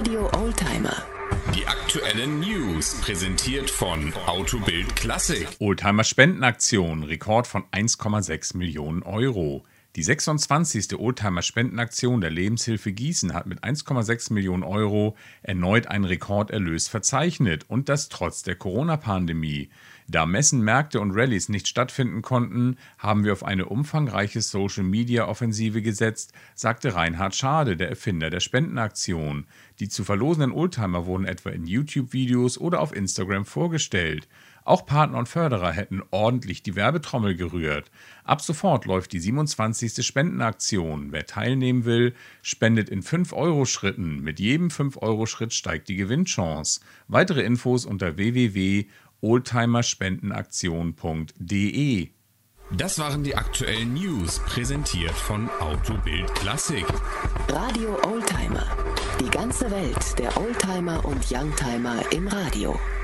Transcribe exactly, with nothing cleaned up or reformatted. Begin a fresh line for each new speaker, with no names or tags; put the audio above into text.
Radio Oldtimer.
Die aktuellen News präsentiert von Autobild Klassik.
Oldtimer-Spendenaktion, Rekord von eins Komma sechs Millionen Euro. Die sechsundzwanzigste Oldtimer-Spendenaktion der Lebenshilfe Gießen hat mit eins Komma sechs Millionen Euro erneut einen Rekorderlös verzeichnet und das trotz der Corona-Pandemie. Da Messen, Märkte und Rallyes nicht stattfinden konnten, haben wir auf eine umfangreiche Social-Media-Offensive gesetzt, sagte Reinhard Schade, der Erfinder der Spendenaktion. Die zu verlosenden Oldtimer wurden etwa in YouTube-Videos oder auf Instagram vorgestellt. Auch Partner und Förderer hätten ordentlich die Werbetrommel gerührt. Ab sofort läuft die siebenundzwanzigste Spendenaktion. Wer teilnehmen will, spendet in fünf Euro Schritten. Mit jedem fünf Euro Schritt steigt die Gewinnchance. Weitere Infos unter w w w punkt oldtimerspendenaktion punkt de.
Das waren die aktuellen News, präsentiert von Autobild Klassik.
Radio Oldtimer. Die ganze Welt der Oldtimer und Youngtimer im Radio.